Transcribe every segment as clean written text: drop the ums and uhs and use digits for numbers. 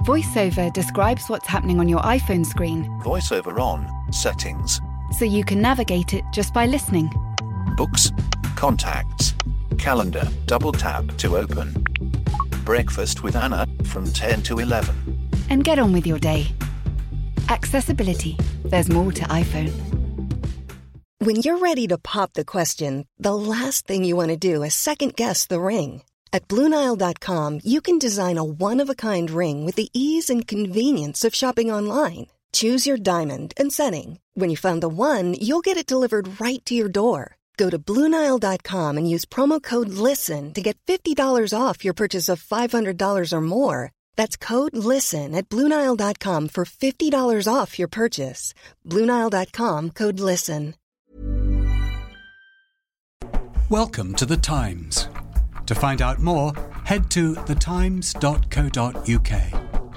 VoiceOver describes what's happening on your iPhone screen, VoiceOver on, settings, so you can navigate it just by listening. books, contacts, calendar, double tap to open. Breakfast with Anna from 10 to 11. And get on with your day. Accessibility. There's more to iPhone. When you're ready to pop the question, the last thing you want to do is second-guess the ring. At BlueNile.com, you can design a one-of-a-kind ring with the ease and convenience of shopping online. Choose your diamond and setting. When you find the one, you'll get it delivered right to your door. Go to BlueNile.com and use promo code LISTEN to get $50 off your purchase of $500 or more. That's code LISTEN at BlueNile.com for $50 off your purchase. BlueNile.com, code LISTEN. Welcome to The Times. To find out more, head to thetimes.co.uk.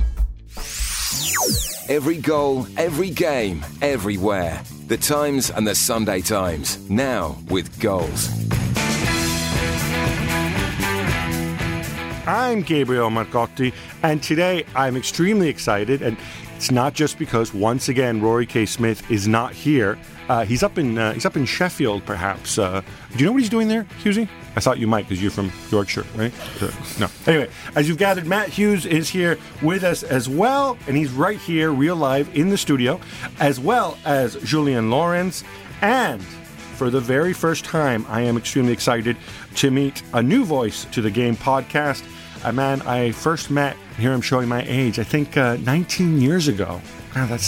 Every goal, every game, everywhere. The Times and the Sunday Times, now with goals. I'm Gabriel Marcotti, and today I'm extremely excited, and it's not just because, once again, Rory K. Smith is not here. He's up in Sheffield, perhaps. Do you know what he's doing there, Hughesy? I thought you might, because you're from Yorkshire, right? No. Anyway, as you've gathered, Matt Hughes is here with us as well, and he's right here, real live, in the studio, as well as Julian Lawrence. And for the very first time, I am extremely excited to meet a new voice to the Game podcast, a man I first met, here I'm showing my age, I think 19 years ago. Wow, that's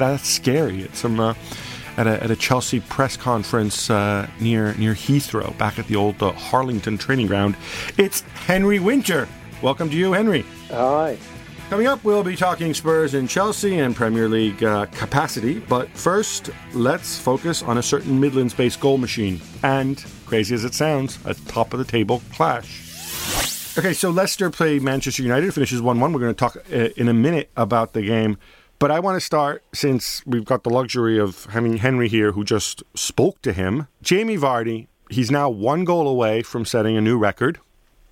scary. It's at a Chelsea press conference near Heathrow, back at the old Harlington training ground. It's Henry Winter. Welcome to you, Henry. Hi. Coming up, we'll be talking Spurs and Chelsea and Premier League capacity. But first, let's focus on a certain Midlands-based goal machine. And, crazy as it sounds, a top-of-the-table clash. Okay, so Leicester play Manchester United, finishes 1-1. We're going to talk in a minute about the game. But I want to start, since we've got the luxury of having Henry here, who just spoke to him. Jamie Vardy, he's now 1 goal away from setting a new record.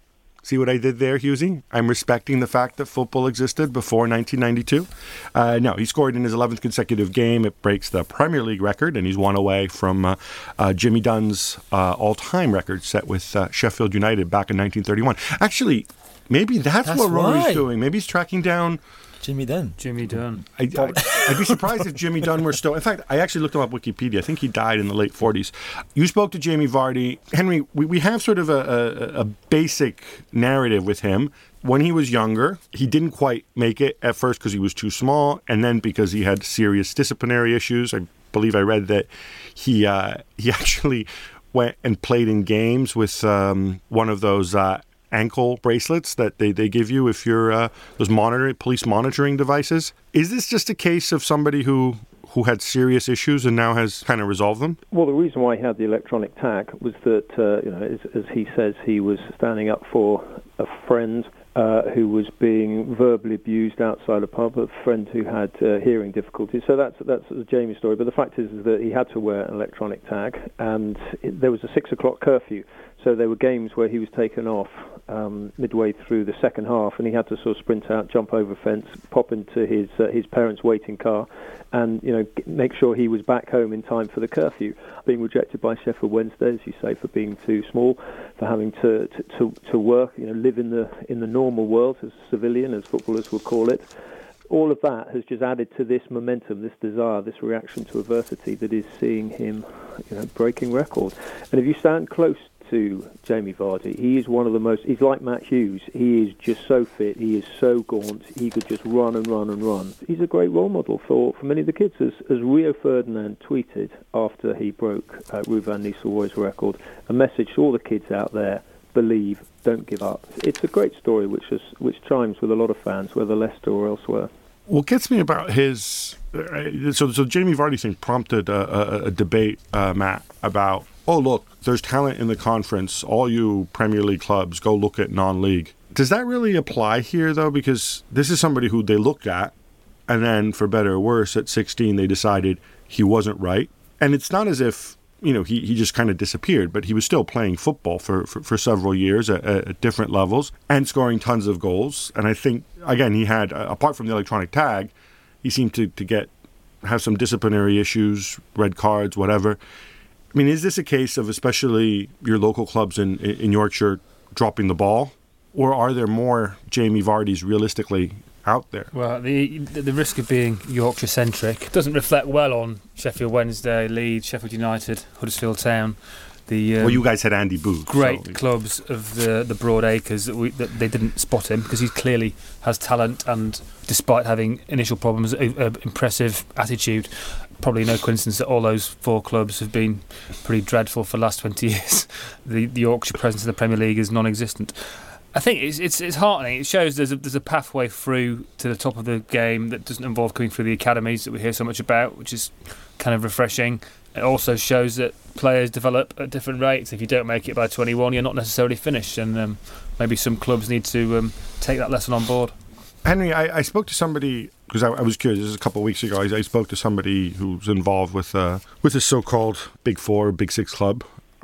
See what I did there, Hughesy? I'm respecting the fact that football existed before 1992. No, he scored in his 11th consecutive game. It breaks the Premier League record, and he's 1 away from Jimmy Dunn's all-time record set with Sheffield United back in 1931. Actually, maybe that's what Rory's doing. Maybe he's tracking down Jimmy Dunn. I'd be surprised if Jimmy Dunn were still... In fact, I actually looked him up Wikipedia. I think he died in the late 40s. You spoke to Jamie Vardy. Henry, we have sort of a basic narrative with him. When he was younger, he didn't quite make it at first because he was too small, and then because he had serious disciplinary issues. I believe I read that he actually went and played in games with one of those... ankle bracelets that they give you if you're those police monitoring devices. Is this just a case of somebody who had serious issues and now has kind of resolved them? Well, the reason why he had the electronic tag was that, as he says, he was standing up for a friend who was being verbally abused outside a pub, a friend who had hearing difficulties. So that's Jamie's story. But the fact is that he had to wear an electronic tag, and there was a 6 o'clock curfew. So there were games where he was taken off midway through the second half, and he had to sort of sprint out, jump over a fence, pop into his parents' waiting car, and make sure he was back home in time for the curfew. Being rejected by Sheffield Wednesday, as you say, for being too small, for having to work, live in the normal world as a civilian, as footballers would call it. All of that has just added to this momentum, this desire, this reaction to adversity that is seeing him, breaking records. And if you stand close to Jamie Vardy, he is one of the most... He's like Matt Hughes. He is just so fit. He is so gaunt. He could just run and run and run. He's a great role model for many of the kids. As Rio Ferdinand tweeted after he broke Ruud van Nistelrooy's record, a message to all the kids out there: believe, don't give up. It's a great story which chimes with a lot of fans, whether Leicester or elsewhere. What gets me about his... So Jamie Vardy thing prompted a debate, Matt, about... Oh, look, there's talent in the conference. All you Premier League clubs, go look at non-league. Does that really apply here, though? Because this is somebody who they looked at, and then, for better or worse, at 16, they decided he wasn't right. And it's not as if he just kind of disappeared, but he was still playing football for several years at different levels and scoring tons of goals. And I think, again, he had, apart from the electronic tag, he seemed to have some disciplinary issues, red cards, whatever. I mean, is this a case of especially your local clubs in Yorkshire dropping the ball? Or are there more Jamie Vardy's realistically out there? Well, the risk of being Yorkshire-centric doesn't reflect well on Sheffield Wednesday, Leeds, Sheffield United, Huddersfield Town. Well, you guys had Andy Booth. Great clubs of the Broad Acres that they didn't spot him because he clearly has talent and, despite having initial problems, impressive attitude. Probably no coincidence that all those 4 clubs have been pretty dreadful for the last 20 years. The Yorkshire presence in the Premier League is non-existent. I think it's heartening. It shows there's a pathway through to the top of the game that doesn't involve coming through the academies that we hear so much about, which is kind of refreshing. It also shows that players develop at different rates. If you don't make it by 21, you're not necessarily finished, and maybe some clubs need to take that lesson on board. Henry, I spoke to somebody, because I was curious, this was a couple of weeks ago, I spoke to somebody who's involved with the so-called Big Four, Big Six club,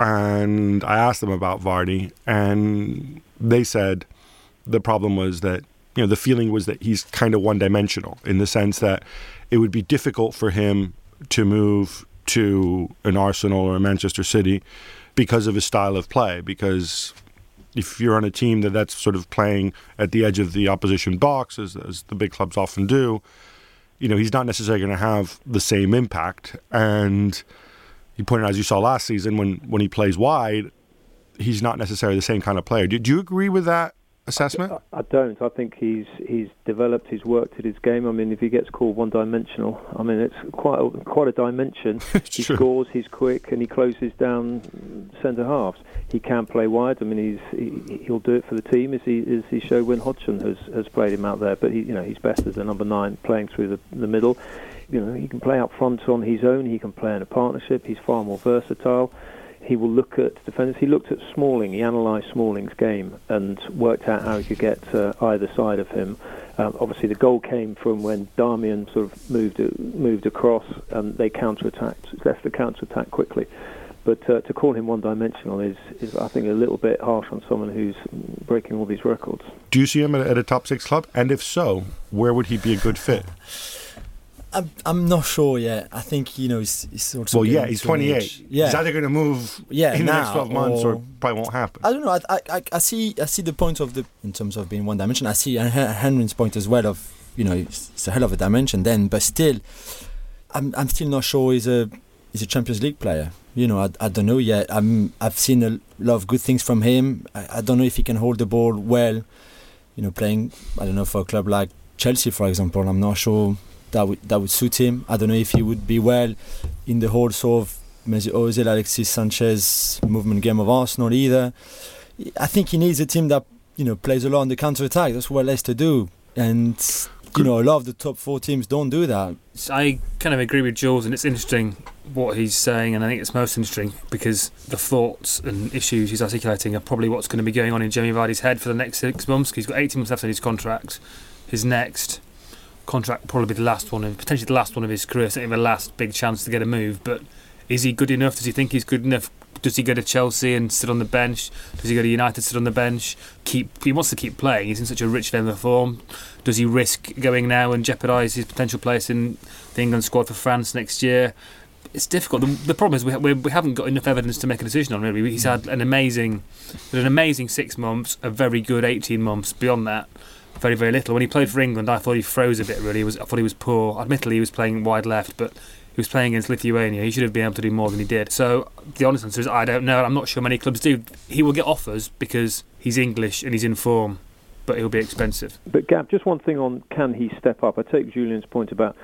and I asked them about Vardy, and they said the problem was that, the feeling was that he's kind of one-dimensional in the sense that it would be difficult for him to move to an Arsenal or a Manchester City because of his style of play, because if you're on a team that's sort of playing at the edge of the opposition box, as the big clubs often do, he's not necessarily going to have the same impact. And he pointed out, as you saw last season, when he plays wide, he's not necessarily the same kind of player. Do you agree with that assessment? I don't. I think he's developed, he's worked at his game. I mean, if he gets called one-dimensional, I mean, it's quite a dimension. He scores, he's quick, and he closes down centre halves. He can play wide. I mean, he'll do it for the team, as he showed when Hodgson has played him out there. But he's best as a number 9, playing through the middle. He can play up front on his own. He can play in a partnership. He's far more versatile. He will look at defenders. He looked at Smalling. He analysed Smalling's game and worked out how he could get either side of him. Obviously, the goal came from when Darmian sort of moved across, and they counter-attacked, left the counter-attack quickly. But to call him one-dimensional is, I think, a little bit harsh on someone who's breaking all these records. Do you see him at a top 6 club? And if so, where would he be a good fit? I'm not sure yet. I think, he's sort of... Well, he's 28. Yeah. He's either going to move in the next 12 months or probably won't happen. I don't know. I see the point in terms of being one dimension. I see Henry's point as well of, it's a hell of a dimension then, but still, I'm still not sure he's a Champions League player. I don't know yet. I've seen a lot of good things from him. I don't know if he can hold the ball well, playing, I don't know, for a club like Chelsea, for example. I'm not sure that would suit him. I don't know if he would be well in the whole sort of Mesut Ozil, Alexis Sanchez movement game of Arsenal either. I think he needs a team that plays a lot on the counter-attack. That's what Leicester do, and a lot of the top 4 teams don't do that. I kind of agree with Jules, and it's interesting what he's saying, and I think it's most interesting because the thoughts and issues he's articulating are probably what's going to be going on in Jamie Vardy's head for the next 6 months, because he's got 18 months left on his contract. His next contract probably the last one, and potentially the last one of his career, certainly the last big chance to get a move. But is he good enough? Does he think he's good enough? Does he go to Chelsea and sit on the bench? Does he go to United, sit on the bench? He wants to keep playing. He's in such a rich vein of form. Does he risk going now and jeopardise his potential place in the England squad for France next year? It's difficult. The problem is we haven't got enough evidence to make a decision on. Really, he's had an amazing 6 months, a very good 18 months. Beyond that, very, very little. When he played for England, I thought he froze a bit, really. I thought he was poor. Admittedly, he was playing wide left, but he was playing against Lithuania. He should have been able to do more than he did. So the honest answer is I don't know. I'm not sure many clubs do. He will get offers because he's English and he's in form, but he'll be expensive. But Gab, just one thing on can he step up? I take Julian's point about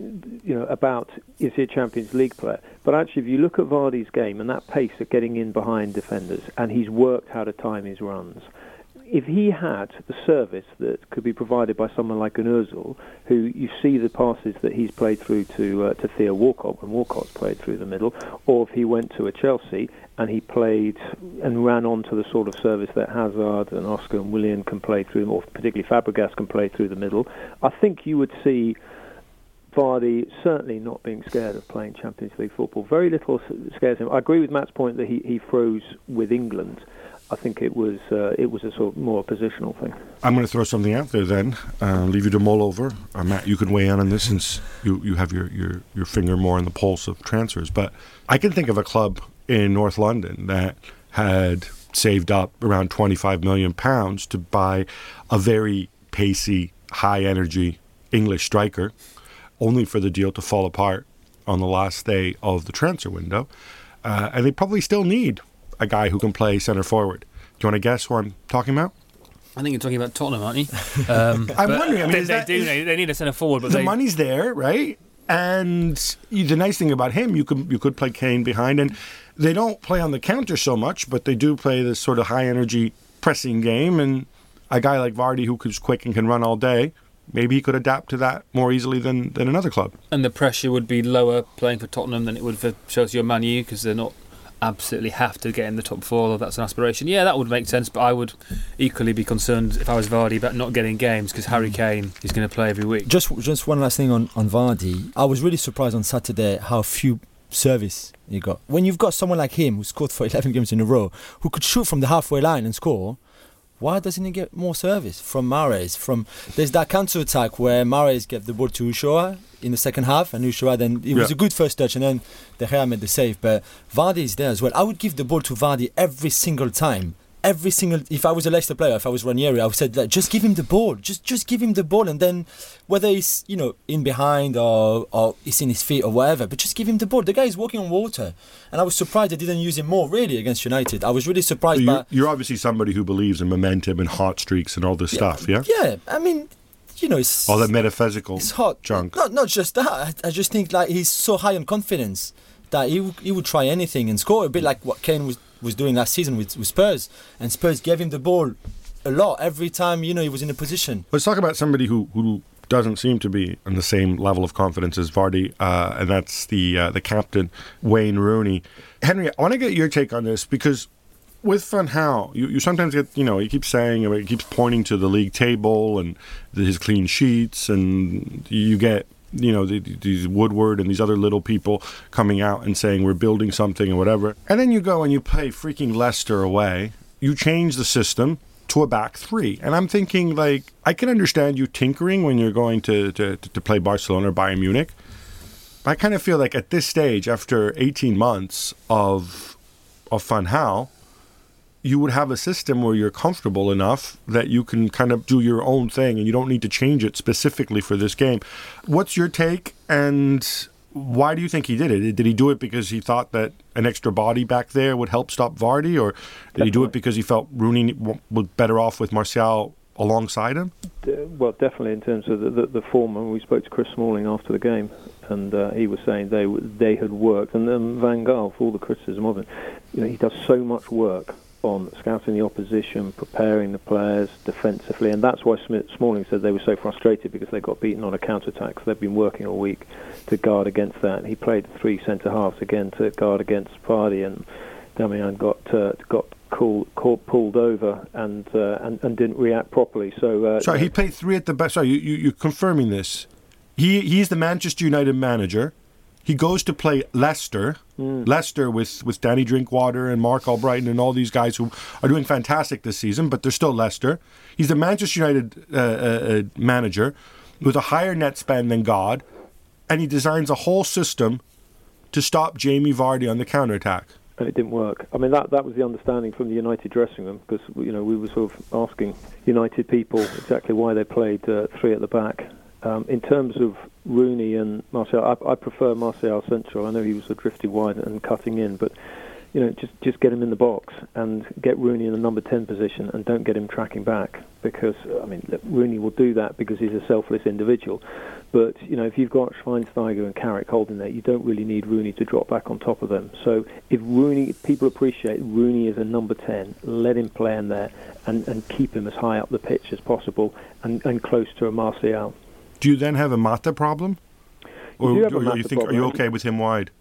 is he a Champions League player? But actually, if you look at Vardy's game and that pace of getting in behind defenders, and he's worked how to time his runs, if he had the service that could be provided by someone like an Ozil, who you see the passes that he's played through to Theo Walcott when Walcott's played through the middle, or if he went to a Chelsea and he played and ran onto the sort of service that Hazard and Oscar and Willian can play through, or particularly Fabregas can play through the middle, I think you would see Vardy certainly not being scared of playing Champions League football. Very little scares him. I agree with Matt's point that he froze with England. I think it was a sort of more positional thing. I'm going to throw something out there then. Leave you to mull over. Matt, you can weigh in on this since you have your finger more on the pulse of transfers. But I can think of a club in North London that had saved up around £25 million to buy a very pacey, high-energy English striker, only for the deal to fall apart on the last day of the transfer window. And they probably still need a guy who can play centre forward. Do you want to guess who I'm talking about? I think you're talking about Tottenham, aren't you? I'm wondering. I mean, they need a centre forward, but the money's there, right? And the nice thing about him, you could play Kane behind, and they don't play on the counter so much, but they do play this sort of high energy pressing game. And a guy like Vardy, who is quick and can run all day, maybe he could adapt to that more easily than another club. And the pressure would be lower playing for Tottenham than it would for Chelsea or Man U, because they're not absolutely have to get in the top four, although that's an aspiration. Yeah, that would make sense, but I would equally be concerned if I was Vardy about not getting games, because Harry Kane is going to play every week. Just one last thing on Vardy. I was really surprised on Saturday how few service he got. When you've got someone like him who scored for 11 games in a row, who could shoot from the halfway line and score, why doesn't he get more service from Mahrez? There's that counter-attack where Mahrez gave the ball to Ushoa in the second half, and Ushoa then it was a good first touch, and then De Gea made the save. But Vardy is there as well. I would give the ball to Vardy every single time. If I was a Leicester player, if I was Ranieri, I would say, like, just give him the ball. Just give him the ball, and then whether he's in behind or it's in his feet or whatever, but just give him the ball. The guy is walking on water, and I was surprised they didn't use him more really against United. I was really surprised. You're obviously somebody who believes in momentum and hot streaks and all this stuff, yeah? Yeah, I mean, it's all that metaphysical hot junk. Not just that. I just think like he's so high on confidence that he would try anything and score, a bit like what Kane was doing last season with Spurs, and Spurs gave him the ball a lot every time he was in a position. Let's talk about somebody who doesn't seem to be on the same level of confidence as Vardy, and that's the captain, Wayne Rooney. Henry, I want to get your take on this, because with Van Gaal, you sometimes get, he keeps saying, he keeps pointing to the league table and his clean sheets, and you get these Woodward and these other little people coming out and saying we're building something or whatever. And then you go and you play freaking Leicester away. You change the system to a back three. And I'm thinking, like, I can understand you tinkering when you're going to play Barcelona or Bayern Munich. But I kind of feel like at this stage, after 18 months of Van Gaal, you would have a system where you're comfortable enough that you can kind of do your own thing and you don't need to change it specifically for this game. What's your take, and why do you think he did it? Did he do it because he thought that an extra body back there would help stop Vardy, or did he do it because he felt Rooney was better off with Martial alongside him? Well, definitely in terms of the former. We spoke to Chris Smalling after the game, and he was saying they had worked. And then Van Gaal, for all the criticism of him, he does so much work on scouting the opposition, preparing the players defensively, and that's why Smalling said they were so frustrated, because they got beaten on a counter-attack. So they've been working all week to guard against that. He played three centre-halves again to guard against Vardy, and Damian got pulled over and didn't react properly. So sorry, he played three at the back. Sorry, you're confirming this. He's the Manchester United manager. He goes to play Leicester. Leicester with Danny Drinkwater and Mark Albrighton and all these guys who are doing fantastic this season, but they're still Leicester. He's the Manchester United manager with a higher net spend than God, and he designs a whole system to stop Jamie Vardy on the counter-attack. And it didn't work. I mean, that was the understanding from the United dressing room, because we were sort of asking United people exactly why they played three at the back. In terms of Rooney and Martial, I prefer Martial central. I know he was a drifty wide and cutting in, but just get him in the box and get Rooney in the number 10 position, and don't get him tracking back, because Rooney will do that because he's a selfless individual. But if you've got Schweinsteiger and Carrick holding there, you don't really need Rooney to drop back on top of them. So if people appreciate Rooney as a number 10, let him play in there and keep him as high up the pitch as possible and close to a Martial. Do you then have a Mata problem? Or are you okay with him wide?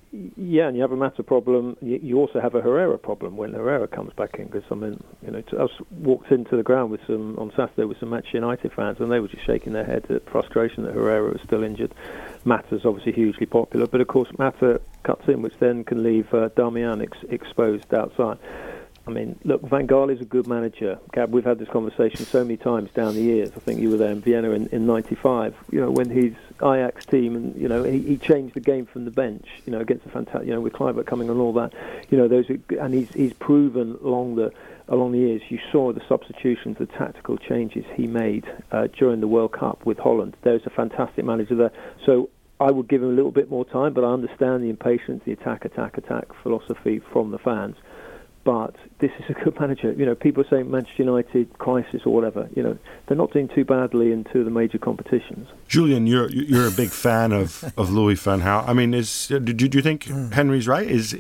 Yeah, and you have a Mata problem. You also have a Herrera problem when Herrera comes back in. Because I mean, I walked into the ground on Saturday with some Manchester United fans, and they were just shaking their heads at frustration that Herrera was still injured. Mata's obviously hugely popular, but of course Mata cuts in, which then can leave Darmian exposed outside. I mean, look, Van Gaal is a good manager. Gab, we've had this conversation so many times down the years. I think you were there in Vienna in '95. When his Ajax team, and he changed the game from the bench. Against the fantastic, with Kluivert coming on, all that. And he's proven along the years. You saw the substitutions, the tactical changes he made during the World Cup with Holland. There's a fantastic manager there. So I would give him a little bit more time, but I understand the impatience, the attack philosophy from the fans. But this is a good manager. People are saying Manchester United crisis or whatever. They're not doing too badly in two of the major competitions. Julian, you're a big fan of Louis van Gaal. I mean, do you think Henry's right? Is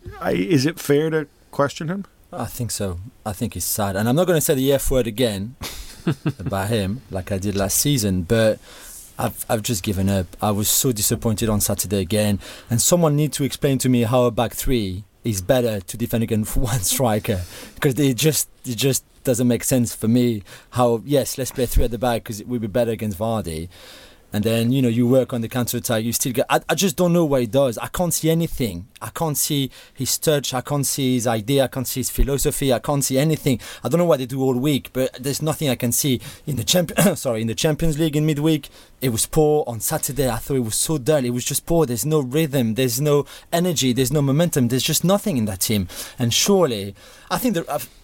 it fair to question him? I think so. I think it's sad, and I'm not going to say the F word again about him like I did last season, but I've just given up. I was so disappointed on Saturday again, and someone need to explain to me how a back three is better to defend against one striker, because it just doesn't make sense for me. How, yes, let's play three at the back because it will be better against Vardy, and then you work on the counter attack. You still get. I just don't know what he does. I can't see anything. I can't see his touch. I can't see his idea. I can't see his philosophy. I can't see anything. I don't know what they do all week, but there's nothing I can see in the in the Champions League in midweek. It was poor. On Saturday, I thought it was so dull. It was just poor. There's no rhythm. There's no energy. There's no momentum. There's just nothing in that team. And surely, I think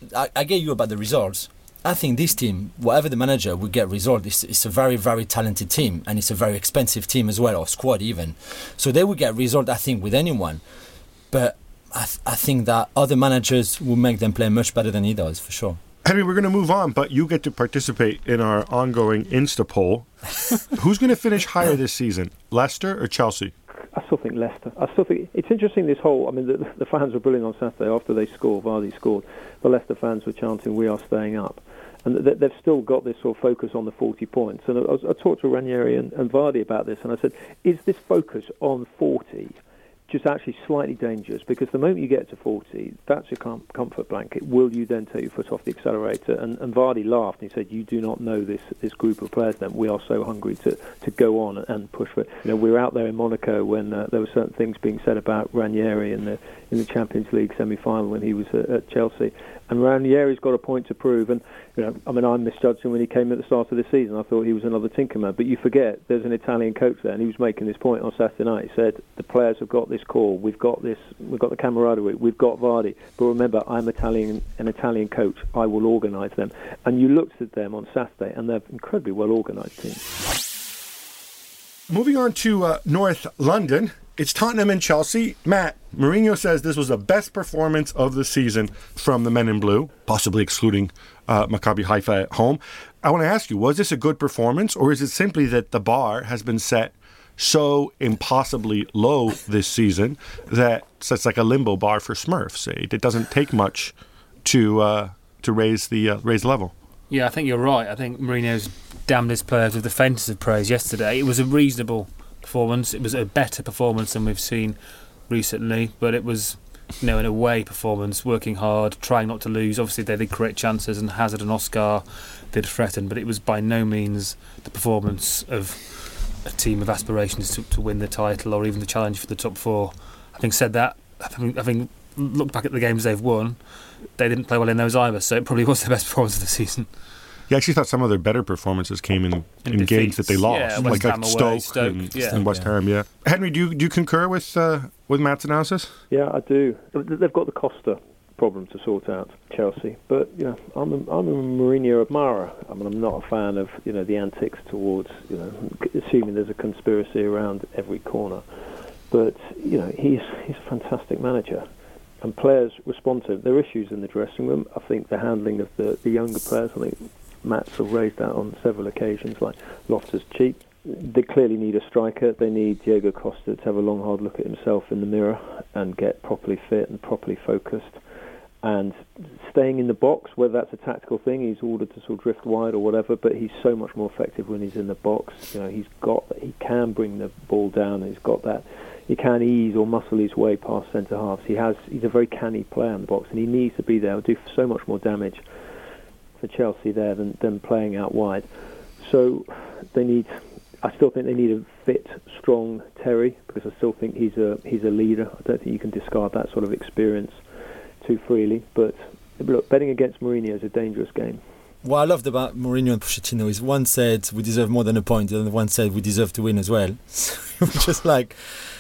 I get you about the results. I think this team, whatever the manager, will get results. It's a very, very talented team, and it's a very expensive team as well, or squad even. So they will get result, I think, with anyone. But I think that other managers will make them play much better than he does, for sure. Henry, we're going to move on, but you get to participate in our ongoing Insta poll. Who's going to finish higher this season, Leicester or Chelsea? I still think Leicester. I still think it's interesting, this whole... I mean, the fans were brilliant on Saturday. After they scored, Vardy scored, the Leicester fans were chanting, "We are staying up." And they've still got this sort of focus on the 40 points. And I talked to Ranieri and Vardy about this, and I said, is this focus on 40 just actually slightly dangerous? Because the moment you get to 40, that's your comfort blanket. Will you then take your foot off the accelerator? And Vardy laughed and he said, you do not know this group of players then. We are so hungry to go on and push for it. We were out there in Monaco when there were certain things being said about Ranieri in the Champions League semi-final when he was at Chelsea. And Ranieri's got a point to prove. And I misjudged him when he came at the start of the season. I thought he was another Tinkerman. But you forget, there's an Italian coach there, and he was making this point on Saturday night. He said, the players have got this core. We've got the camaraderie. We've got Vardy. But remember, I'm an Italian coach. I will organise them. And you looked at them on Saturday, and they're incredibly well-organised team. Moving on to North London. It's Tottenham and Chelsea. Matt, Mourinho says this was the best performance of the season from the men in blue, possibly excluding Maccabi Haifa at home. I want to ask you, was this a good performance, or is it simply that the bar has been set so impossibly low this season that it's like a limbo bar for Smurfs? It doesn't take much to raise the level. Yeah, I think you're right. I think Mourinho's damned his players with defensive praise yesterday. It was a reasonable performance. It was a better performance than we've seen recently, but it was, an away performance, working hard, trying not to lose. Obviously they did create chances, and Hazard and Oscar did threaten, but it was by no means the performance of a team of aspirations to win the title or even the challenge for the top four. Having said that, having looked back at the games they've won, they didn't play well in those either, so it probably was the best performance of the season. Yeah, I actually thought some of their better performances came in games that they lost, like Stoke and West Ham. Yeah, Henry, do you concur with Matt's analysis? Yeah, I do. They've got the Costa problem to sort out, Chelsea. But I'm a Mourinho admirer. I mean, I'm not a fan of the antics towards assuming there's a conspiracy around every corner. But he's a fantastic manager. And players respond to him. There are issues in the dressing room. I think the handling of the younger players, I think Matt's have raised that on several occasions, like Loftus-Cheek. They clearly need a striker. They need Diego Costa to have a long, hard look at himself in the mirror and get properly fit and properly focused. And staying in the box, whether that's a tactical thing, he's ordered to sort of drift wide or whatever, but he's so much more effective when he's in the box. He can bring the ball down, and he's got that. he can ease or muscle his way past centre halves. He's a very canny player in the box, and he needs to be there. He'll do so much more damage for Chelsea there than playing out wide. So I still think they need a fit, strong Terry, because I still think he's a leader. I don't think you can discard that sort of experience too freely. But look, betting against Mourinho is a dangerous game. What I loved about Mourinho and Pochettino is one said we deserve more than a point, and one said we deserve to win as well. So it was just like,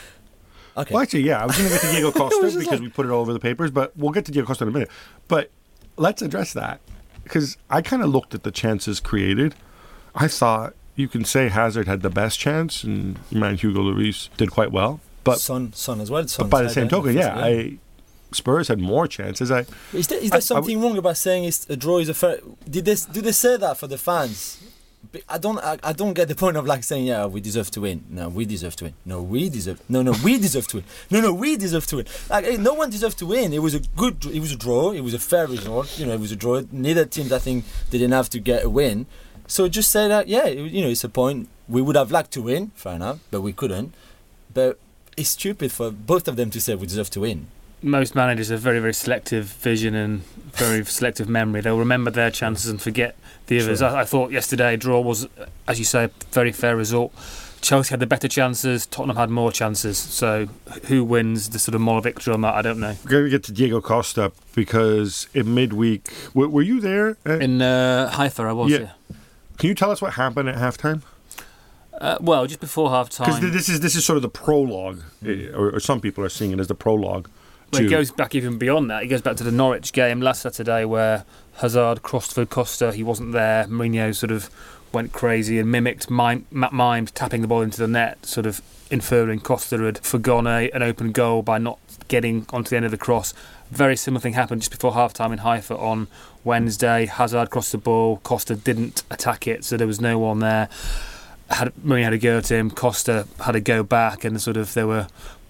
okay. Well, actually, yeah, I was going to get to Diego Costa because we put it all over the papers, but we'll get to Diego Costa in a minute. But let's address that, because I kind of looked at the chances created. I thought you can say Hazard had the best chance, and man, Hugo Lloris did quite well. But Son as well. But by the same token, Spurs had more chances. Is there something wrong about saying a draw is a fair? Do they say that for the fans? I don't get the point of like saying we deserve to win. No, we deserve to win. No, we deserve. No, we deserve to win. No, we deserve to win. Like no one deserves to win. It was a draw. It was a fair result. It was a draw. Neither teams, I think, didn't have to get a win. So just say that it's a point. We would have liked to win, fair enough, but we couldn't. But it's stupid for both of them to say we deserve to win. Most managers have very, very selective vision and very selective memory. They'll remember their chances and forget the others. Sure. I thought yesterday draw was, as you say, a very fair result. Chelsea had the better chances, Tottenham had more chances. So who wins the sort of moral victory on that, I don't know. We're going to get to Diego Costa because in midweek, were you there? In Haifa, I was, yeah. Can you tell us what happened at halftime? Well, just before half-time. Because this is sort of the prologue, or some people are seeing it as the prologue. Well, it goes back even beyond that. It goes back to the Norwich game last Saturday where Hazard crossed for Costa. He wasn't there. Mourinho sort of went crazy and mimed tapping the ball into the net, sort of inferring Costa had forgone an open goal by not getting onto the end of the cross. Very similar thing happened just before half-time in Haifa on Wednesday. Hazard crossed the ball. Costa didn't attack it, so there was no one there. Mourinho had a go at him. Costa had a go back, and there were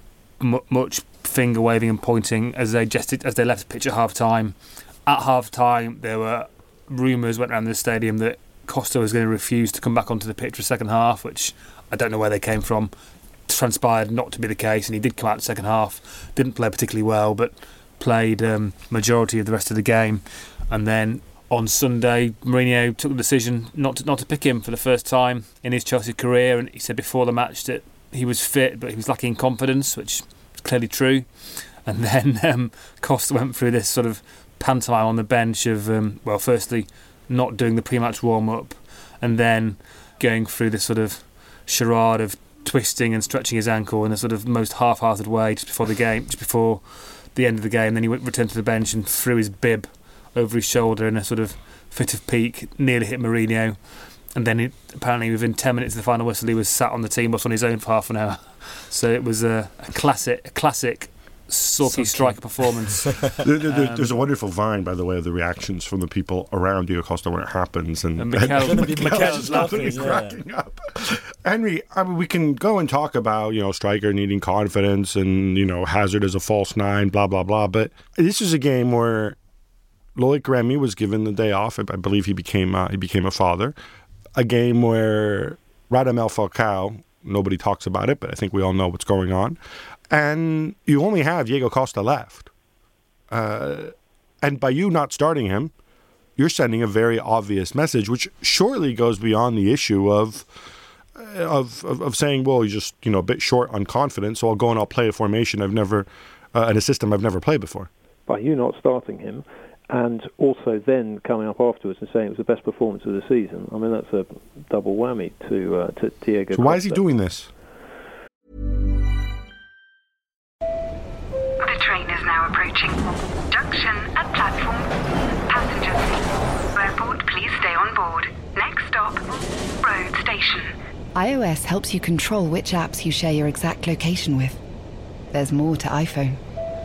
much finger waving and pointing as they left the pitch at half-time. At half-time, there were rumours went around the stadium that Costa was going to refuse to come back onto the pitch for the second half, which I don't know where they came from. Transpired not to be the case, and he did come out in the second half. Didn't play particularly well, but played majority of the rest of the game. And then on Sunday, Mourinho took the decision not to pick him for the first time in his Chelsea career, and he said before the match that he was fit, but he was lacking confidence, which is clearly true. And then Costa went through this sort of pantomime on the bench of, firstly, not doing the pre-match warm-up, and then going through this sort of charade of twisting and stretching his ankle in a sort of most half-hearted way just before the game, just before the end of the game. Then he returned to the bench and threw his bib over his shoulder in a sort of fit of pique, nearly hit Mourinho. And then apparently within 10 minutes of the final whistle, he was sat on the team bus on his own for half an hour. So it was a classic sulky striker performance. There's a wonderful vine, by the way, of the reactions from the people around Diego Costa when it happens, and Mikel's laughing, cracking up. Henry, we can go and talk about striker needing confidence and Hazard as a false nine, blah blah blah. But this is a game where Loic Remy was given the day off. I believe he became a father. A game where Radamel Falcao, nobody talks about it, but I think we all know what's going on. And you only have Diego Costa left. And by you not starting him, you're sending a very obvious message, which surely goes beyond the issue of saying, well, he's just a bit short on confidence, so I'll go and I'll play a formation and a system I've never played before. By you not starting him, and also then coming up afterwards and saying it was the best performance of the season. I mean, that's a double whammy to Diego Costa. So why is he doing this? The train is now approaching. Junction at platform. Passengers, airport, please stay on board. Next stop, road station. iOS helps you control which apps you share your exact location with. There's more to iPhone.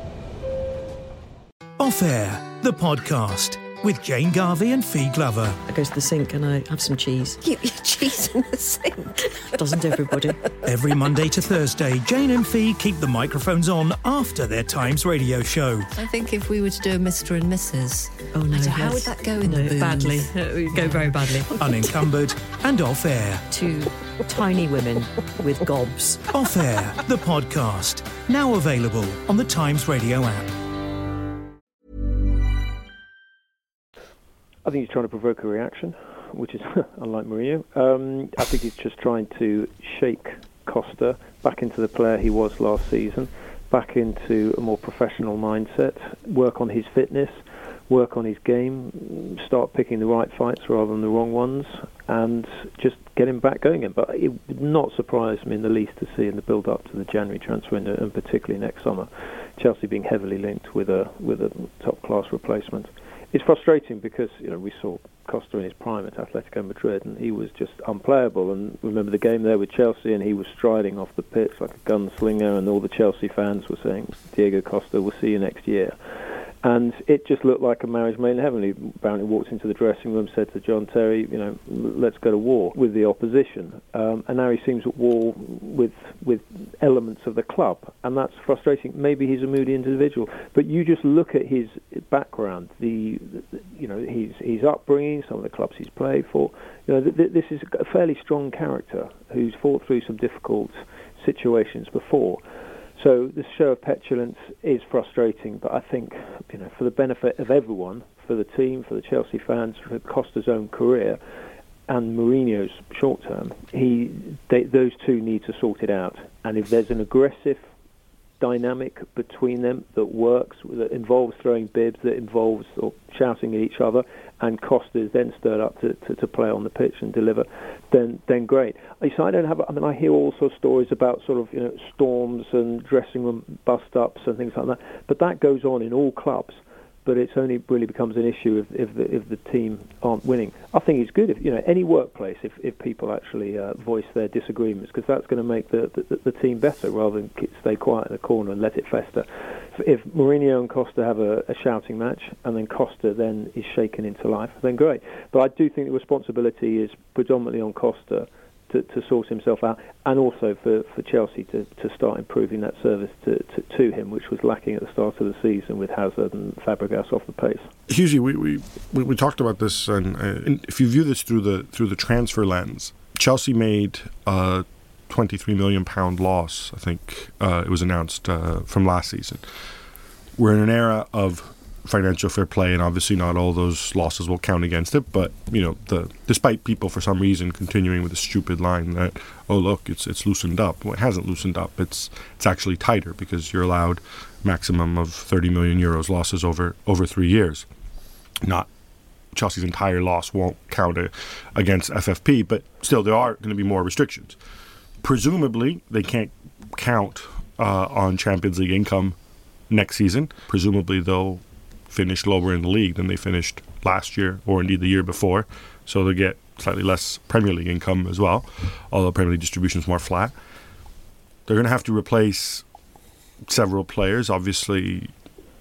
Off Air, the podcast with Jane Garvey and Fee Glover. I go to the sink and I have some cheese. You eat cheese in the sink? Doesn't everybody? Every Monday to Thursday, Jane and Fee keep the microphones on after their Times radio show. I think if we were to do a Mr. and Mrs., Oh no, How would that go in the booth? badly. It would go very badly. Unencumbered and off air. Two tiny women with gobs. Off Air, the podcast. Now available on the Times Radio app. I think he's trying to provoke a reaction, which is unlike Mourinho. I think he's just trying to shake Costa back into the player he was last season, back into a more professional mindset, work on his fitness, work on his game, start picking the right fights rather than the wrong ones, and just get him back going again. But it would not surprise me in the least to see in the build-up to the January transfer window, and particularly next summer, Chelsea being heavily linked with a top-class replacement. It's frustrating because we saw Costa in his prime at Atletico Madrid, and he was just unplayable. And remember the game there with Chelsea, and he was striding off the pitch like a gunslinger, and all the Chelsea fans were saying, Diego Costa, we'll see you next year. And it just looked like a marriage made in heaven. He apparently walked into the dressing room, said to John Terry, let's go to war with the opposition. And now he seems at war with elements of the club, and that's frustrating. Maybe he's a moody individual, but you just look at his background, his upbringing, some of the clubs he's played for. This is a fairly strong character who's fought through some difficult situations before. So this show of petulance is frustrating, but I think, for the benefit of everyone, for the team, for the Chelsea fans, for Costa's own career, and Mourinho's short term, those two need to sort it out. And if there's an aggressive dynamic between them that works, that involves throwing bibs, that involves or shouting at each other, and Costa is then stirred up to play on the pitch and deliver, then great. So I hear all sorts of stories about storms and dressing room bust-ups and things like that, but that goes on in all clubs. But it's only really becomes an issue if the team aren't winning. I think it's good if any workplace if people actually voice their disagreements, because that's going to make the team better rather than stay quiet in the corner and let it fester. If Mourinho and Costa have a shouting match and then Costa then is shaken into life, then great. But I do think the responsibility is predominantly on Costa to sort himself out, and also for Chelsea to start improving that service to him, which was lacking at the start of the season with Hazard and Fabregas off the pace. Hughesy, we talked about this, and if you view this through the transfer lens, Chelsea made a £23 million loss, I think it was announced from last season. We're in an era of financial fair play, and obviously not all those losses will count against it, but despite people for some reason continuing with a stupid line that, oh look, it's loosened up. Well, it hasn't loosened up. It's actually tighter, because you're allowed maximum of 30 million euros losses over 3 years. Not Chelsea's entire loss won't count against FFP, but still there are going to be more restrictions. Presumably they can't count on Champions League income next season. Presumably they'll finish lower in the league than they finished last year, or indeed the year before, so they'll get slightly less Premier League income as well, although Premier League distribution is more flat. They're going to have to replace several players. Obviously,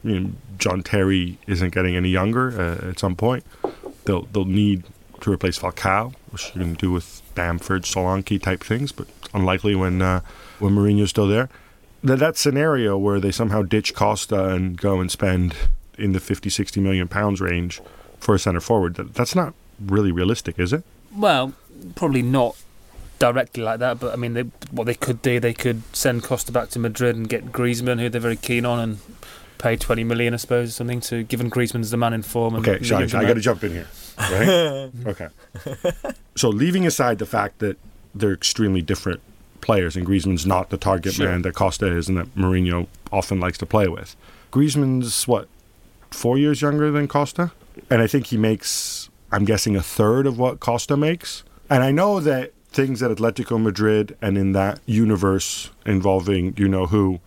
John Terry isn't getting any younger at some point. They'll need to replace Falcao, which you're going to do with Bamford, Solanke type things, but unlikely when Mourinho's still there. That scenario where they somehow ditch Costa and go and spend in the 50-60 million pounds range for a centre forward, that's not really realistic, is it? Well, probably not directly like that, but I mean, what they could do, they could send Costa back to Madrid and get Griezmann, who they're very keen on, and pay 20 million, I suppose, something, to given Griezmann's the man in form. Okay, Shai, I got to jump in here, right? Okay. So leaving aside the fact that they're extremely different players, and Griezmann's not the target man that Costa is and that Mourinho often likes to play with. Griezmann's, 4 years younger than Costa? And I think he makes, I'm guessing, a third of what Costa makes. And I know that things at Atletico Madrid and in that universe involving you-know-who,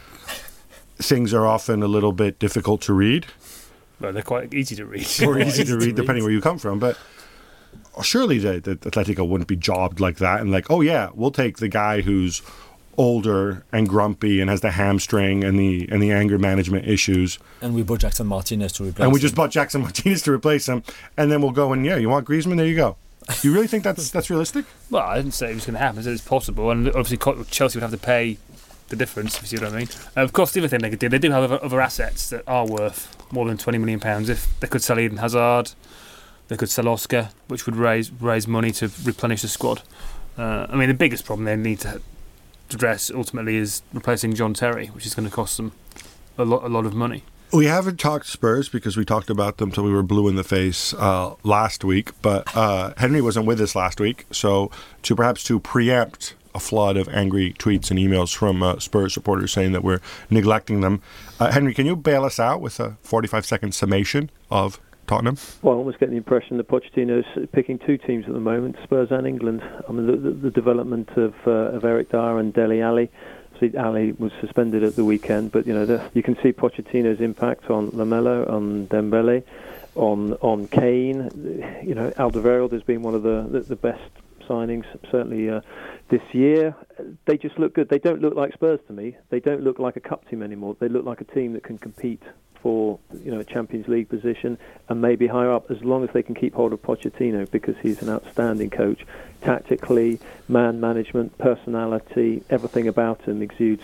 things are often a little bit difficult to read. Well, they're quite easy to read. Or easy to read, depending where you come from. But surely the Atletico wouldn't be jobbed like that and like, oh yeah, we'll take the guy who's older and grumpy and has the hamstring and the anger management issues. And we bought Jackson Martinez to replace him. And we just bought Jackson Martinez to replace him. And then we'll go and, you want Griezmann? There you go. You really think that's realistic? Well, I didn't say it was going to happen. I said it's possible. And obviously Chelsea would have to pay the difference, if you see what I mean. Of course, the other thing they could do, they do have other assets that are worth more than £20 million. If they could sell Eden Hazard, they could sell Oscar, which would raise money to replenish the squad. The biggest problem they need to address ultimately is replacing John Terry, which is going to cost them a lot of money. We haven't talked Spurs because we talked about them till we were blue in the face last week, but Henry wasn't with us last week, so to preempt a flood of angry tweets and emails from Spurs supporters saying that we're neglecting them, Henry, can you bail us out with a 45-second summation of Tottenham? Well, I almost get the impression that Pochettino's picking two teams at the moment, Spurs and England. I mean, the development of Eric Dyer and Dele Alli. Ali was suspended at the weekend, but you can see Pochettino's impact on Lamela, on Dembele, on Kane. Alderweireld has been one of the best signings certainly this year. They just look good. They don't look like Spurs to me. They don't look like a cup team anymore. They look like a team that can compete for a Champions League position and maybe higher up, as long as they can keep hold of Pochettino, because he's an outstanding coach. Tactically, man management, personality, everything about him exudes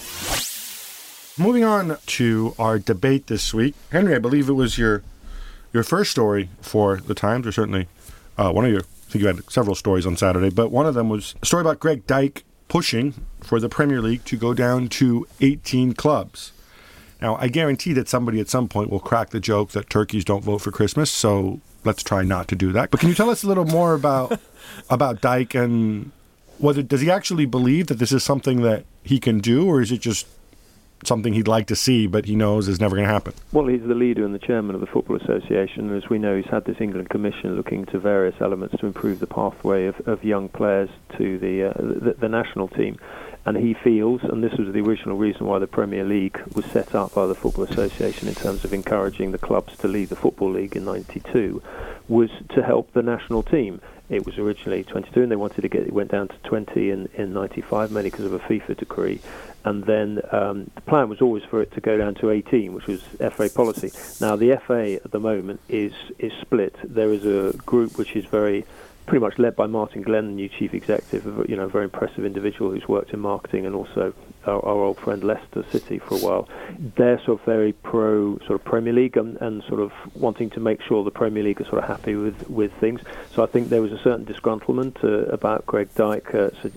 class. Moving on to our debate this week. Henry, I believe it was your first story for the Times, or certainly one of your, I think you had several stories on Saturday, but one of them was a story about Greg Dyke pushing for the Premier League to go down to 18 clubs. Now, I guarantee that somebody at some point will crack the joke that turkeys don't vote for Christmas, so let's try not to do that. But can you tell us a little more about Dyke, and does he actually believe that this is something that he can do, or is it just something he'd like to see but he knows is never going to happen? Well, he's the leader and the chairman of the Football Association, and as we know, he's had this England Commission looking to various elements to improve the pathway of young players to the national team. And he feels, and this was the original reason why the Premier League was set up by the Football Association in terms of encouraging the clubs to leave the Football League in '92, was to help the national team. It was originally 22, and they wanted to it went down to 20 in '95, mainly because of a FIFA decree. And then the plan was always for it to go down to 18, which was FA policy. Now, the FA at the moment is split. There is a group which is pretty much led by Martin Glenn, the new chief executive, a very impressive individual who's worked in marketing, and also our old friend Leicester City for a while. They're sort of very pro sort of Premier League and sort of wanting to make sure the Premier League are sort of happy with things. So I think there was a certain disgruntlement about Greg Dyke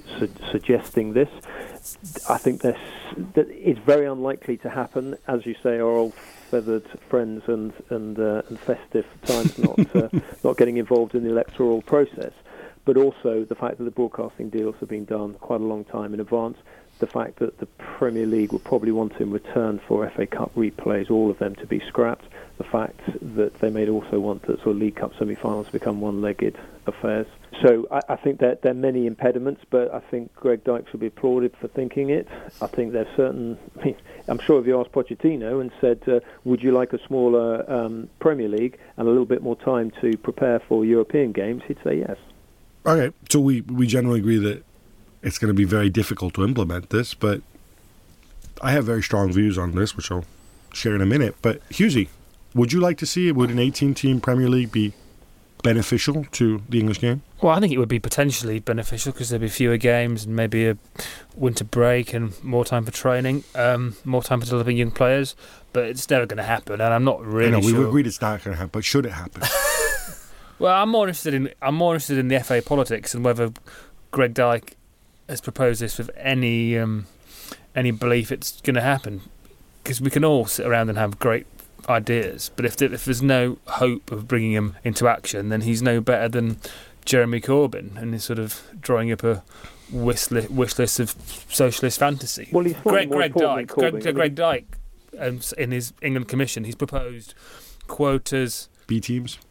suggesting this. I think that it's very unlikely to happen. As you say, our old feathered friends and festive times not getting involved in the electoral process, but also the fact that the broadcasting deals have been done quite a long time in advance, the fact that the Premier League will probably want in return for FA Cup replays all of them to be scrapped, the fact that they may also want that sort of League Cup semi-finals to become one-legged affairs. So I think that there are many impediments, but I think Greg Dyke should be applauded for thinking it. I think there's I'm sure if you asked Pochettino and said, would you like a smaller Premier League and a little bit more time to prepare for European games, he'd say yes. Okay, so we generally agree that it's going to be very difficult to implement this, but I have very strong views on this, which I'll share in a minute. But Husey, would you like to see it? Would an 18-team Premier League be beneficial to the English game? Well, I think it would be potentially beneficial because there'd be fewer games and maybe a winter break and more time for training, more time for developing young players. But it's never going to happen, and I'm not really sure. We've agreed it's not going to happen, but should it happen? Well, I'm more interested in the FA politics and whether Greg Dyke has proposed this with any belief it's going to happen. Because we can all sit around and have great ideas, but if there's no hope of bringing him into action, then he's no better than Jeremy Corbyn, and he's sort of drawing up a wish list of socialist fantasy. Well, he's Greg Dyke, in his England Commission, he's proposed quotas, B teams,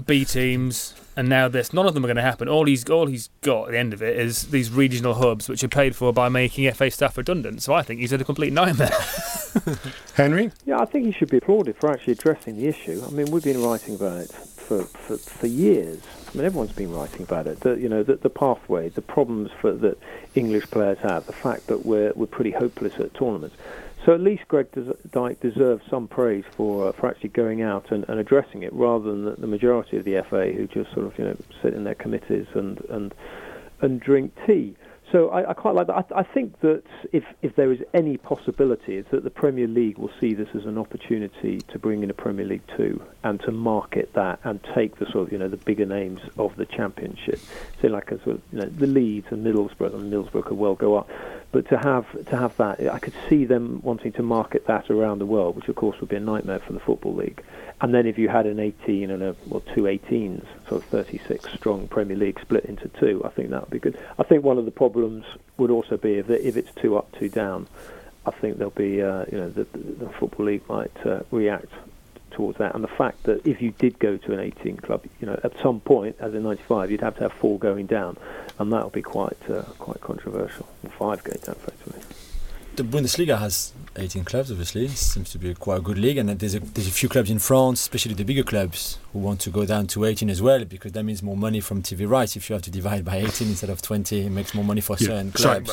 and now this. None of them are going to happen. All he's got at the end of it is these regional hubs, which are paid for by making FA staff redundant. So I think he's had a complete nightmare. Henry? Yeah, I think he should be applauded for actually addressing the issue. I mean, we've been writing about it for years. I mean, everyone's been writing about it. The pathway, the problems that English players have, the fact that we're pretty hopeless at tournaments. So at least Greg Dyke deserves some praise for actually going out and addressing it, rather than the majority of the FA who just sort of sit in their committees and drink tea. So I quite like that. I think that if there is any possibility, it's that the Premier League will see this as an opportunity to bring in a Premier League 2 and to market that and take the sort of, the bigger names of the Championship. So like a sort of, the Leeds and Middlesbrough, and Middlesbrough could well go up. But to have that, I could see them wanting to market that around the world, which of course would be a nightmare for the Football League. And then if you had an 18 and two 18s, sort of 36 strong Premier League split into two, I think that would be good. I think one of the problems would also be if it's 2 up, 2 down. I think there'll be, the Football League might react towards that. And the fact that if you did go to an 18 club, at some point, as in 95, you'd have to have 4 going down, and that would be quite controversial. 5 going down, effectively. The Bundesliga has 18 clubs, obviously. It seems to be quite a good league, and there's a few clubs in France, especially the bigger clubs, who want to go down to 18 as well, because that means more money from TV rights. If you have to divide by 18 instead of 20, it makes more money for certain clubs.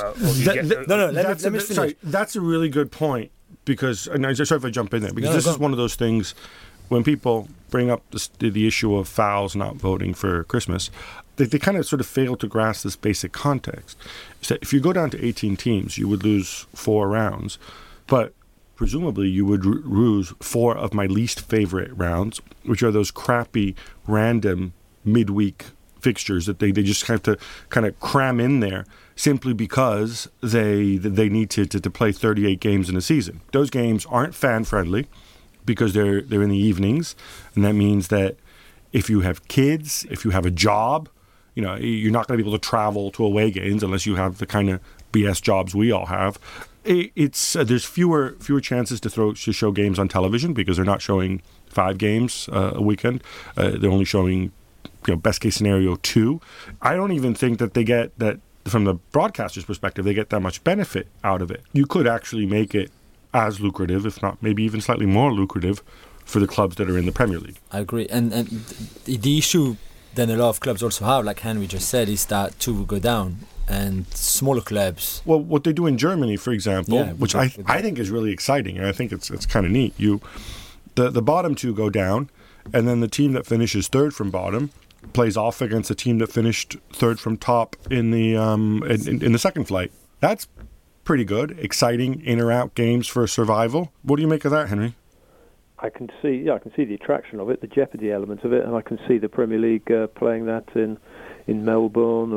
Let me finish. Sorry, that's a really good point, because, and I'm sorry if I jump in there, because this is one of those things, when people bring up the issue of fouls not voting for Christmas, they kind of sort of fail to grasp this basic context. So if you go down to 18 teams, you would lose 4 rounds, but presumably you would lose 4 of my least favorite rounds, which are those crappy, random midweek fixtures that they just have to kind of cram in there simply because they need to play 38 games in a season. Those games aren't fan-friendly because they're in the evenings, and that means that if you have kids, if you have a job, you're not going to be able to travel to away games unless you have the kind of BS jobs we all have. There's fewer chances to show games on television because they're not showing 5 games a weekend. They're only showing, best case scenario 2. I don't even think that they get that from the broadcaster's perspective. They get that much benefit out of it. You could actually make it as lucrative, if not maybe even slightly more lucrative, for the clubs that are in the Premier League. I agree, and the issue then a lot of clubs also have, like Henry just said, is that 2 will go down and smaller clubs. Well, what they do in Germany, for example, which I think is really exciting, and I think it's kind of neat. The bottom 2 go down, and then the team that finishes 3rd from bottom plays off against the team that finished 3rd from top in the in the second flight. That's pretty good, exciting in or out games for survival. What do you make of that, Henry? I can see the attraction of it, the jeopardy element of it, and I can see the Premier League playing that in Melbourne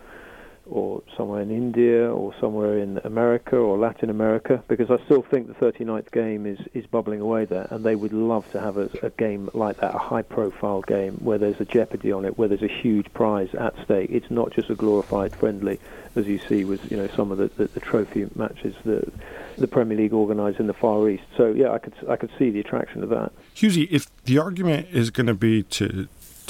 or somewhere in India or somewhere in America or Latin America, because I still think the 39th game is bubbling away there, and they would love to have a game like that, a high-profile game where there's a jeopardy on it, where there's a huge prize at stake. It's not just a glorified friendly, as you see with some of the trophy matches that the Premier League organised in the Far East. So yeah, I could see the attraction of that. Hughesy, if the argument is going to be to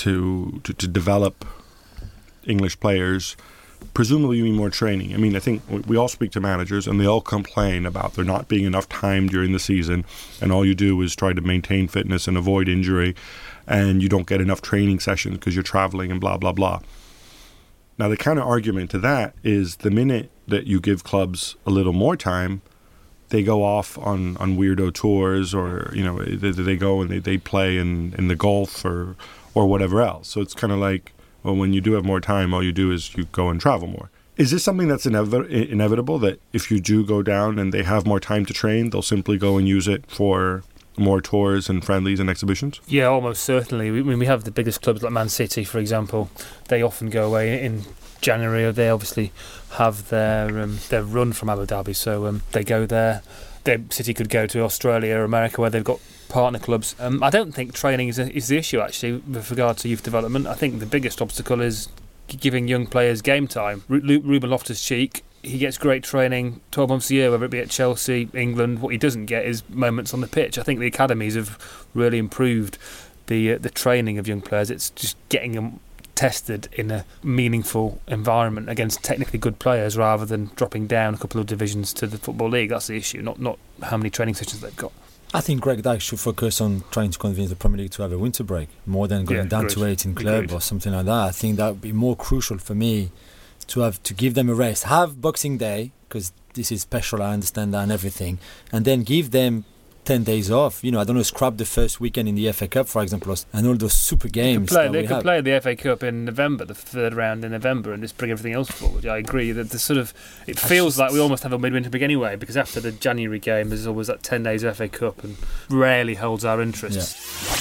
develop English players, presumably you mean more training. I mean, I think we all speak to managers and they all complain about there not being enough time during the season, and all you do is try to maintain fitness and avoid injury, and you don't get enough training sessions because you're traveling and blah, blah, blah. Now, the kind of argument to that is the minute that you give clubs a little more time, they go off on weirdo tours, or they go and they play in the Gulf or whatever else. So it's kind of like, well, when you do have more time, all you do is you go and travel more. Is this something that's inevitable, that if you do go down and they have more time to train, they'll simply go and use it for more tours and friendlies and exhibitions? Yeah, almost certainly. We have the biggest clubs like Man City, for example. They often go away in January. They obviously have their run from Abu Dhabi, so they go there. City could go to Australia or America, where they've got partner clubs. I don't think training is the issue, actually, with regard to youth development. I think the biggest obstacle is giving young players game time. Ruben Loftus-Cheek, he gets great training 12 months a year, whether it be at Chelsea, England. What he doesn't get is moments on the pitch. I think the academies have really improved the training of young players. It's just getting them tested in a meaningful environment against technically good players, rather than dropping down a couple of divisions to the Football League. That's the issue, not how many training sessions they've got. I think Greg Dyke should focus on trying to convince the Premier League to have a winter break more than going down to 18 club or something like that. I think that would be more crucial for me to give them a rest. Have Boxing Day, because this is special, I understand that and everything, and then give them 10 days off. I don't know, scrap the first weekend in the FA Cup, for example, and all those super games. They could play the FA Cup in November, the third round in November, and just bring everything else forward. I agree that it feels like we almost have a midwinter break anyway, because after the January game, there's always that 10 days FA Cup, and rarely holds our interest. Yeah.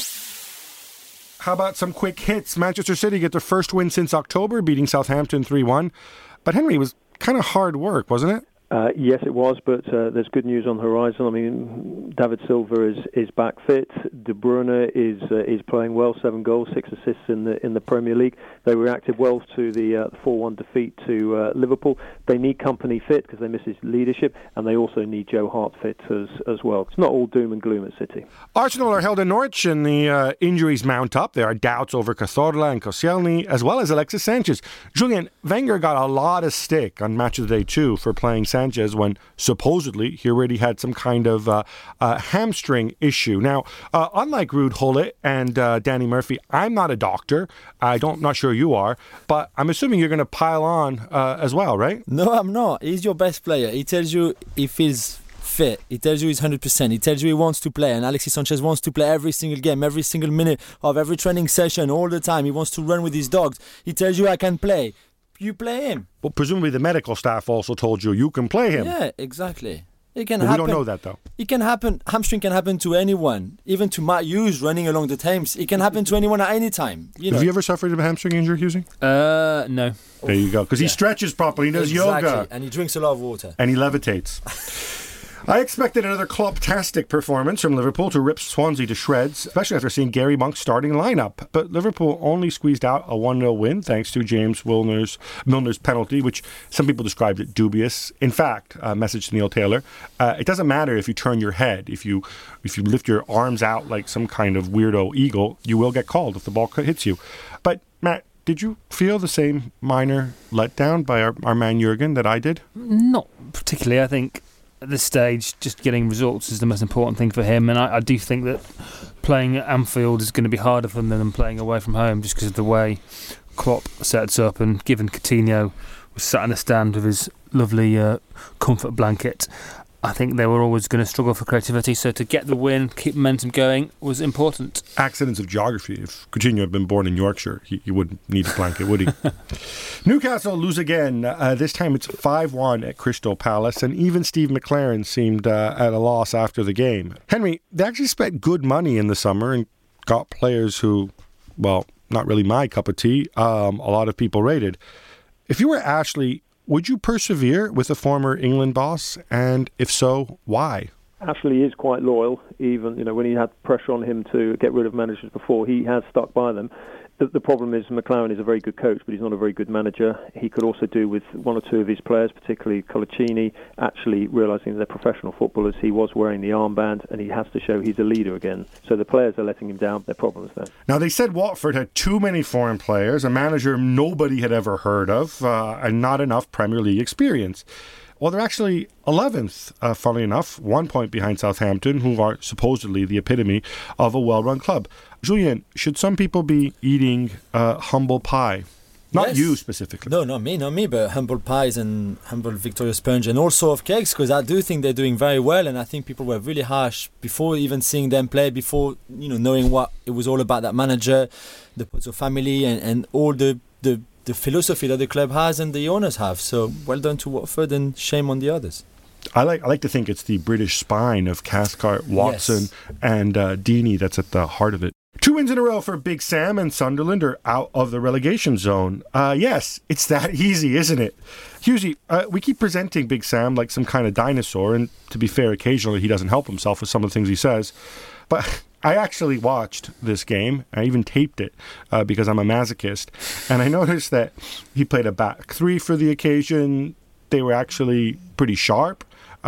How about some quick hits? Manchester City get their first win since October, beating Southampton 3-1. But Henry, it was kind of hard work, wasn't it? Yes, it was, but there's good news on the horizon. I mean, David Silva is back fit. De Bruyne is playing well, 7 goals, 6 assists in the Premier League. They reacted well to the 4-1 defeat to Liverpool. They need Kompany fit because they miss his leadership, and they also need Joe Hart fit as well. It's not all doom and gloom at City. Arsenal are held in Norwich, and the injuries mount up. There are doubts over Cazorla and Koscielny, as well as Alexis Sanchez. Julian, Wenger got a lot of stick on Match of the Day 2 for playing Sanchez when supposedly he already had some kind of hamstring issue. Now, unlike Ruud Gullit and Danny Murphy, I'm not a doctor. Not sure you are, but I'm assuming you're going to pile on as well, right? No, I'm not. He's your best player. He tells you he feels fit. He tells you he's 100%. He tells you he wants to play, and Alexis Sanchez wants to play every single game, every single minute of every training session, all the time. He wants to run with his dogs. He tells you I can play. You play him. Well, presumably the medical staff also told you can play him. Yeah, exactly. It can happen. We don't know that, though. It can happen. Hamstring can happen to anyone, even to Matt Hughes running along the Thames. It can happen to anyone at any time. Have you ever suffered a hamstring injury, Hughesy? No. There you go. Because he stretches properly, he does yoga. And he drinks a lot of water. And he levitates. I expected another Klopp-tastic performance from Liverpool to rip Swansea to shreds, especially after seeing Gary Monk's starting lineup. But Liverpool only squeezed out a 1-0 win thanks to James Milner's penalty, which some people described as dubious. In fact, message to Neil Taylor, it doesn't matter if you turn your head, if you lift your arms out like some kind of weirdo eagle, you will get called if the ball hits you. But Matt, did you feel the same minor letdown by our man Jurgen that I did? Not particularly. I think at this stage, just getting results is the most important thing for him, and I do think that playing at Anfield is going to be harder for them than playing away from home, just because of the way Klopp sets up, and given Coutinho was sat in the stand with his lovely comfort blanket, I think they were always going to struggle for creativity, so to get the win, keep momentum going, was important. Accidents of geography. If Coutinho had been born in Yorkshire, he wouldn't need a blanket, would he? Newcastle lose again. This time it's 5-1 at Crystal Palace, and even Steve McLaren seemed at a loss after the game. Henry, they actually spent good money in the summer and got players who, well, not really my cup of tea, a lot of people rated. If you were Ashley, would you persevere with a former England boss? And if so, why? Ashley is quite loyal. Even when he had pressure on him to get rid of managers before, he has stuck by them. The problem is McLaren is a very good coach, but he's not a very good manager. He could also do with one or two of his players, particularly Colaccini, actually realising they're professional footballers. He was wearing the armband, and he has to show he's a leader again. So the players are letting him down. Their problems there. Now, they said Watford had too many foreign players, a manager nobody had ever heard of, and not enough Premier League experience. Well, they're actually 11th, funnily enough, 1 point behind Southampton, who are supposedly the epitome of a well-run club. Julian, should some people be eating humble pie? Not you specifically. No, not me, but humble pies and humble Victoria Sponge and all sort of cakes, because I do think they're doing very well, and I think people were really harsh before even seeing them play, before knowing what it was all about, that manager, the Pozzo family, and all the philosophy that the club has and the owners have. So well done to Watford, and shame on the others. I like to think it's the British spine of Cathcart, Watson, and Deeney that's at the heart of it. 2 wins in a row for Big Sam, and Sunderland are out of the relegation zone. Yes, it's that easy, isn't it? Hughesy, we keep presenting Big Sam like some kind of dinosaur, and to be fair, occasionally he doesn't help himself with some of the things he says. But I actually watched this game. I even taped it because I'm a masochist. And I noticed that he played a back three for the occasion. They were actually pretty sharp.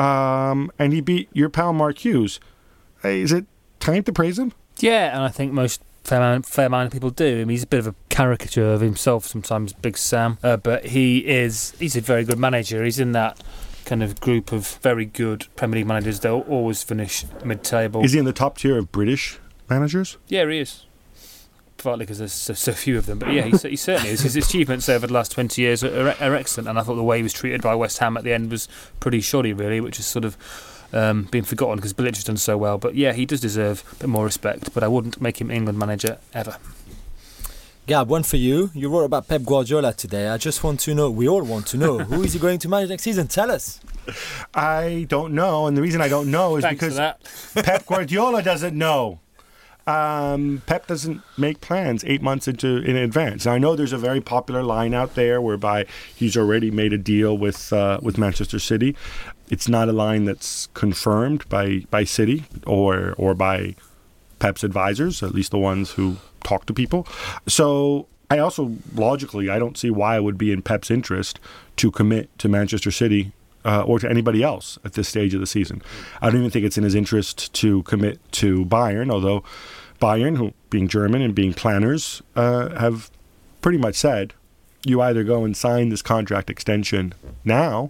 And he beat your pal Mark Hughes. Is it time to praise him? Yeah, and I think most fair-minded people do. I mean, he's a bit of a caricature of himself sometimes, Big Sam. But he's a very good manager. He's in that kind of group of very good Premier League managers. They'll always finish mid-table. Is he in the top tier of British managers? Yeah, he is. Partly because there's so few of them. But yeah, he certainly is. His achievements over the last 20 years are excellent, and I thought the way he was treated by West Ham at the end was pretty shoddy, really, which is sort of being forgotten because Bilic has done so well. But yeah, he does deserve a bit more respect, but I wouldn't make him England manager ever. Gab, one for you. You wrote about Pep Guardiola today. I just want to know, we all want to know, who is he going to manage next season? Tell us. I don't know, and the reason I don't know is because Pep Guardiola doesn't know. Pep doesn't make plans 8 months in advance. Now, I know there's a very popular line out there whereby he's already made a deal with Manchester City. It's not a line that's confirmed by City or by Pep's advisors, at least the ones who talk to people. So I also, logically, I don't see why it would be in Pep's interest to commit to Manchester City or to anybody else at this stage of the season. I don't even think it's in his interest to commit to Bayern, although Bayern, who being German and being planners, have pretty much said, you either go and sign this contract extension now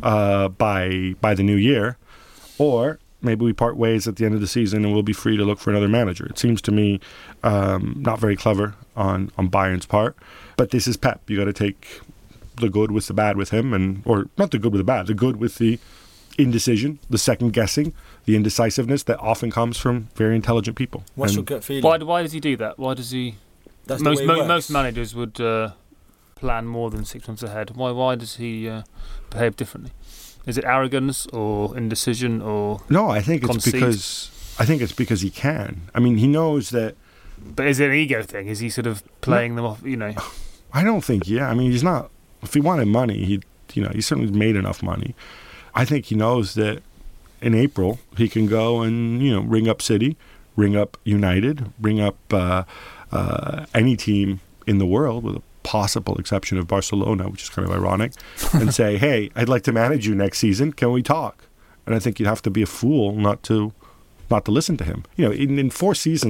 by the new year, or maybe we part ways at the end of the season and we'll be free to look for another manager. It seems to me not very clever on Bayern's part, but this is Pep. You got to take the good with the bad with him, or not the good with the bad, the good with the indecision, the second guessing, the indecisiveness that often comes from very intelligent people. What's your gut feeling? Why does he do that? Why does he? That's most managers would plan more than 6 months ahead. Why does he behave differently? Is it arrogance or indecision or no? I think conceit? it's because he can. I mean, he knows that. But is it an ego thing? Is he sort of playing them off? I don't think. Yeah, I mean, he's not. If he wanted money, he certainly made enough money. I think he knows that in April he can go and ring up City, ring up United, ring up any team in the world, with a possible exception of Barcelona, which is kind of ironic, and say, "Hey, I'd like to manage you next season. Can we talk?" And I think you'd have to be a fool not to listen to him. In 4 seasons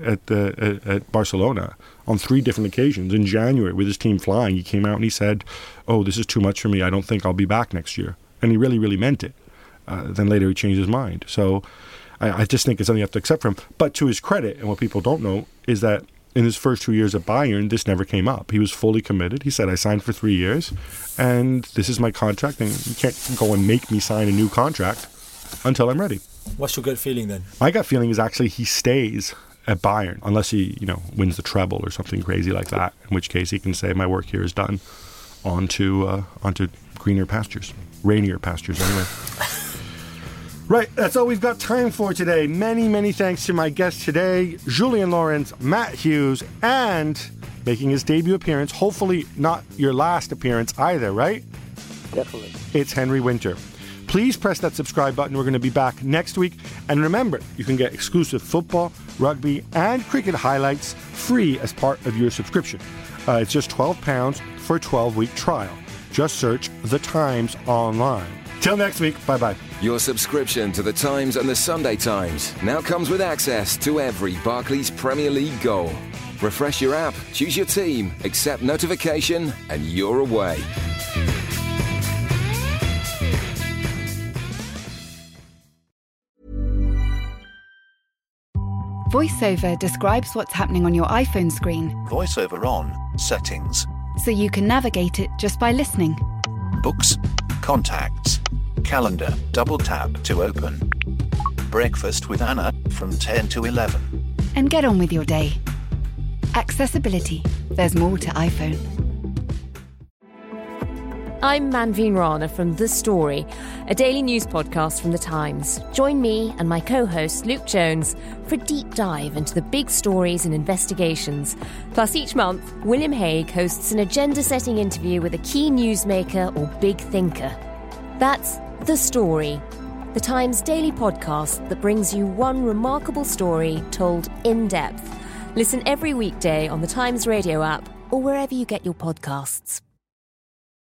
at Barcelona, on 3 different occasions in January with his team flying, he came out and he said, "Oh, this is too much for me. I don't think I'll be back next year." And he really, really meant it. Then later he changed his mind. So I just think it's something you have to accept from him. But to his credit, and what people don't know, is that in his first 2 years at Bayern, this never came up. He was fully committed. He said, "I signed for 3 years, and this is my contract, and you can't go and make me sign a new contract until I'm ready." What's your gut feeling then? My gut feeling is actually he stays at Bayern, unless he, wins the treble or something crazy like that, in which case he can say, "My work here is done. On to greener pastures. Rainier pastures, anyway." Right, that's all we've got time for today. Many, many thanks to my guests today, Julian Lawrence, Matt Hughes, and making his debut appearance, hopefully not your last appearance either, right? Definitely. It's Henry Winter. Please press that subscribe button. We're going to be back next week. And remember, you can get exclusive football, rugby, and cricket highlights free as part of your subscription. It's just £12 for a 12-week trial. Just search The Times online. Till next week, bye-bye. Your subscription to The Times and The Sunday Times now comes with access to every Barclays Premier League goal. Refresh your app, choose your team, accept notification, and you're away. VoiceOver describes what's happening on your iPhone screen, VoiceOver on, settings, so you can navigate it just by listening. books, contacts, calendar, double tap to open. Breakfast with Anna from 10 to 11. And get on with your day. Accessibility. There's more to iPhone. I'm Manveen Rana from The Story, a daily news podcast from The Times. Join me and my co-host Luke Jones for a deep dive into the big stories and investigations. Plus, each month, William Hague hosts an agenda-setting interview with a key newsmaker or big thinker. That's The Story, The Times daily podcast that brings you one remarkable story told in depth. Listen every weekday on The Times radio app or wherever you get your podcasts.